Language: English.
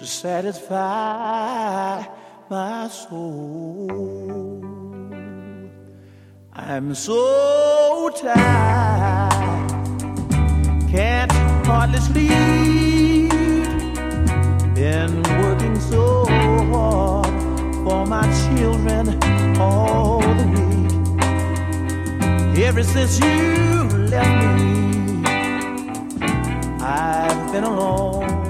to satisfy my soul. I'm so tired, can't hardly sleep. Been working so hard for my children all the week. Ever since you left me, I've been alone.